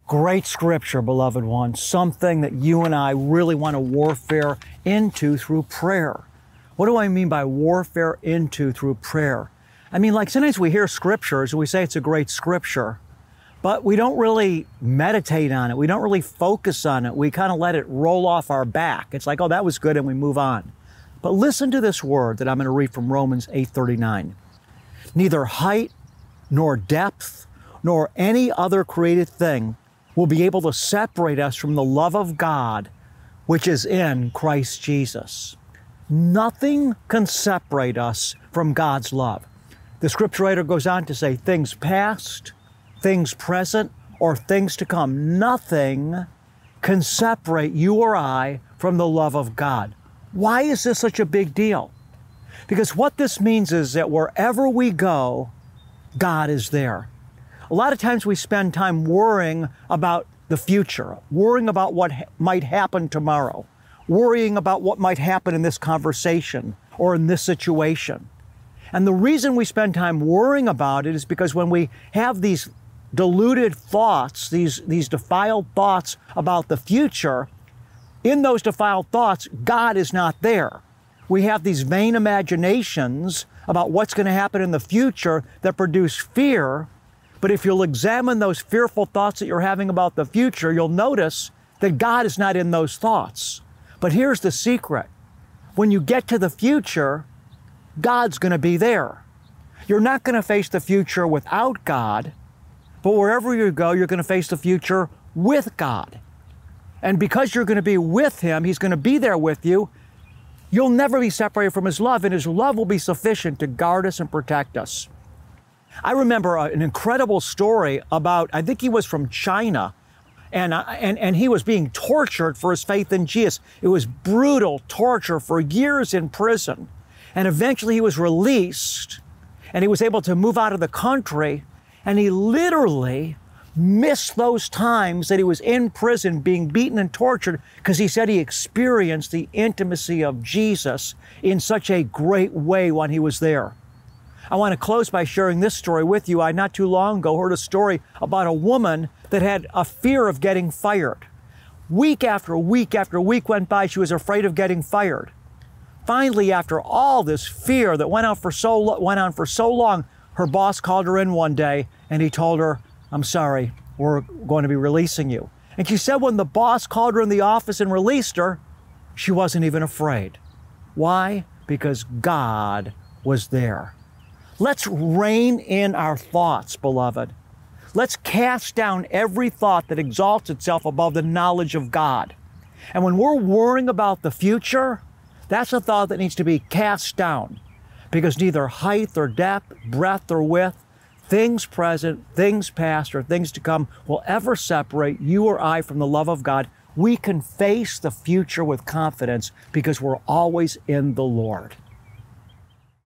Great scripture, beloved one, something that you and I really want to warfare into through prayer. What do I mean by warfare into through prayer? I mean, like sometimes we hear scriptures and we say it's a great scripture, but we don't really meditate on it. We don't really focus on it. We kind of let it roll off our back. It's like, oh, that was good, and we move on. But listen to this word that I'm going to read from Romans 8:39. Neither height nor depth nor any other created thing will be able to separate us from the love of God, which is in Christ Jesus. Nothing can separate us from God's love. The scripture writer goes on to say things past, things present, or things to come. Nothing can separate you or I from the love of God. Why is this such a big deal? Because what this means is that wherever we go, God is there. A lot of times we spend time worrying about the future, worrying about what might happen tomorrow, worrying about what might happen in this conversation or in this situation. And the reason we spend time worrying about it is because when we have these deluded thoughts, these defiled thoughts about the future, in those defiled thoughts, God is not there. We have these vain imaginations about what's going to happen in the future that produce fear. But if you'll examine those fearful thoughts that you're having about the future, you'll notice that God is not in those thoughts. But here's the secret. When you get to the future, God's going to be there. You're not going to face the future without God, but wherever you go, you're going to face the future with God. And because you're going to be with Him, He's going to be there with you, you'll never be separated from His love, and His love will be sufficient to guard us and protect us. I remember an incredible story about, I think he was from China, and he was being tortured for his faith in Jesus. It was brutal torture for years in prison. And eventually he was released, and he was able to move out of the country, and he literally missed those times that he was in prison being beaten and tortured because he said he experienced the intimacy of Jesus in such a great way when he was there. I want to close by sharing this story with you. I not too long ago heard a story about a woman that had a fear of getting fired. Week after week after week went by, she was afraid of getting fired. Finally, after all this fear that went on for so long, her boss called her in one day and he told her, "I'm sorry, we're going to be releasing you." And she said when the boss called her in the office and released her, she wasn't even afraid. Why? Because God was there. Let's rein in our thoughts, beloved. Let's cast down every thought that exalts itself above the knowledge of God. And when we're worrying about the future, that's a thought that needs to be cast down, because neither height or depth, breadth or width, things present, things past, or things to come will ever separate you or I from the love of God. We can face the future with confidence because we're always in the Lord.